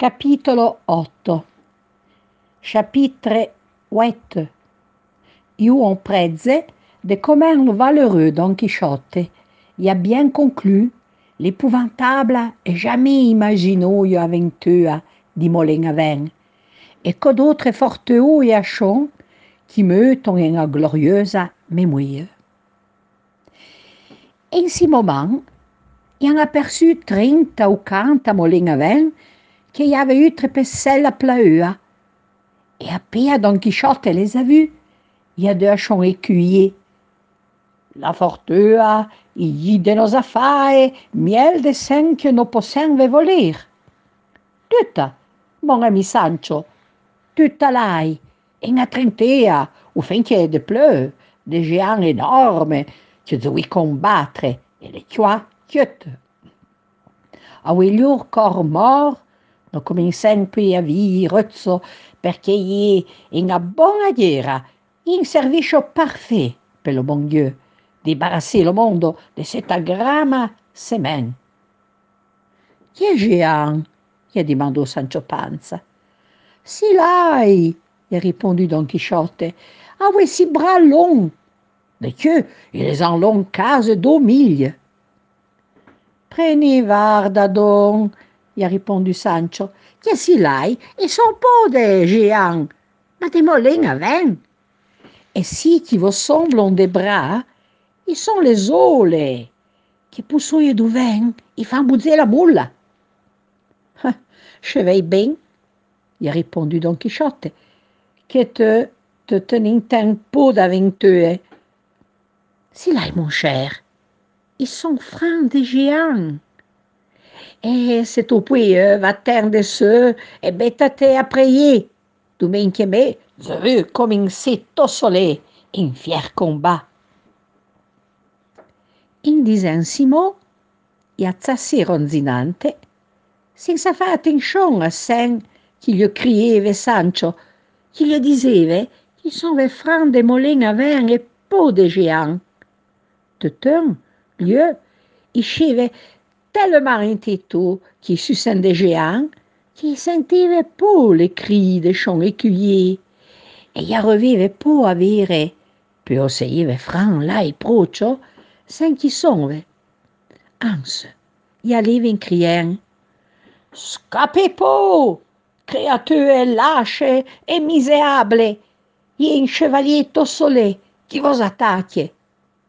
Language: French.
Capitolo 8. Chapitre 8. Io on prese de comment le valeureux Don Quichotte y a bien conclu l'épouvantable et jamais imaginée aventure di Molin-à-Vent, et que d'autres fortuits et achons qui meurent en une glorieuse mémoire. En ce moment, il en aperçut 30 ou 40 à Molin-à-Vent qui avait eu trépessé la plaeua. Et après Don Quichotte les a vus, il y a deux achons écuyers. La fortua, il dit de nos affaires, miel de sang que nous possèmes voler. Tutta, mon ami Sancho, tutta l'ai, en a trentea, ou finché de pleu, des géants énormes, que devi combattre, et les tuer toutes. A leur corps mort, nous commençons puis a vivre perché è una buona guerra, un servizio parfait per le bon Dieu, débarrasser le monde de cette grande semaine. Qui est géant? Gli demandò Sancho Panza. Si l'hai, gli ha rispondu Don Quichotte, avui si bras longs, de que ils en longs 2 milles. Prenez varda donc, gli ha rispondu Sancho, che si l'hai, ils sont pas des géants, mais des Molin-à-Vent. Et si qui vous semblent des bras, ils sont les aules, qui poussent du vent, ils font bouger la moule. Je vais bien, gli ha rispondu Don Quichotte, que te tenint un peu d'aventure. Si l'hai, mon cher, ils sont francs des géants. Et c'est au puits, va terre de ceux, et bête-te à prier. Domingue me, je veux commencer tout soleil, un fier combat. In disant si mots, e azzassi ronzinante, senza fare attenzione a sen che gli criava Sancho, che gli diceva che sono francs de Molin-à-Vent e pas de géants. De temps, lui, il scivait tellement entêté qu'il suçait des géants qu'il sentiva pas les cris des chants écuyers et il arrivait pas à dire, puis essayait franc là et proche, sans qu'il sonne. Ans, il arrive en criant, «Scappez pas, créature lâche et misérable, il y a un chevalier tossolé qui vous attaque.»